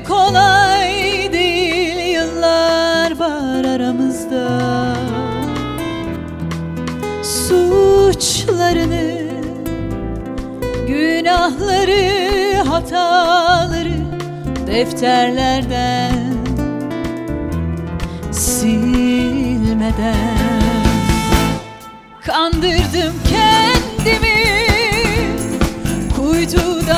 kolay değil, yıllar var aramızda. Suçlarını, günahları, hataları defterlerden silmeden kandırdım kendimi, kuytuda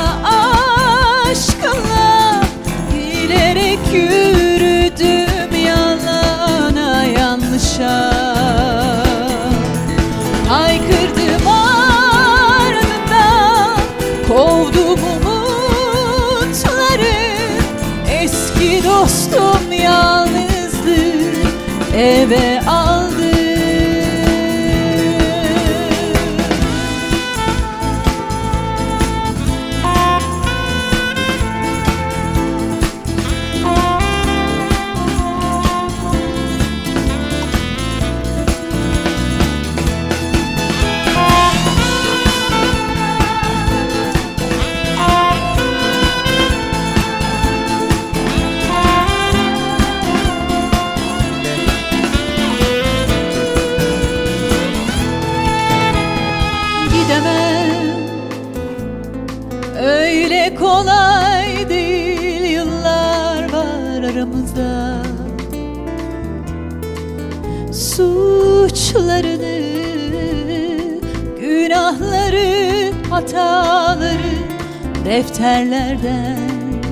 aşkınla bilerek yürüdüm yalana yanlışa. Haykırdım ardından, kovdum umutları, eski dostum yalnızlığı eve aldı. Öyle kolay değil, yıllar var aramızda. Suçlarını, günahları, hataları defterlerden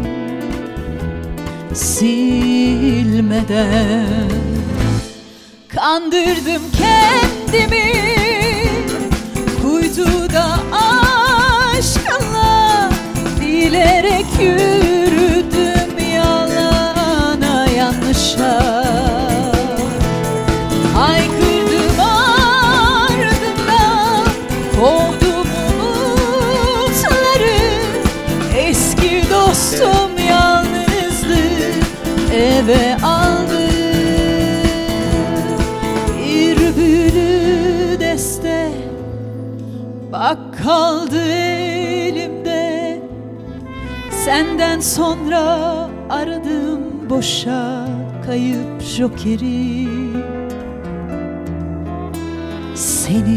silmeden kandırdım kendimi, kuytuda aşkınla bilerek yürüdüm yalana yanlışa. Haykırdım ardından, kovdum umutları, eski dostum yalnızlığı eve aldı. Bir bülü deste bak kaldı elimde, senden sonra aradım boşa kayıp jokeri. Seni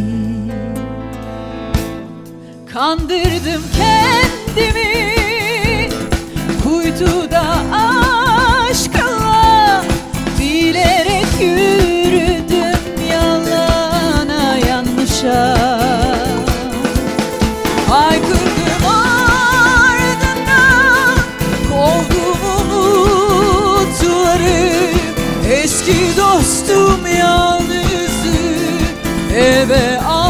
kandırdım kendimi, kuytuda aşkınla bilerek yürüdüm yalana yanlışa. Haykırdım ardından, kovdum umutları, eski dostum yalnızlığı eve aldı.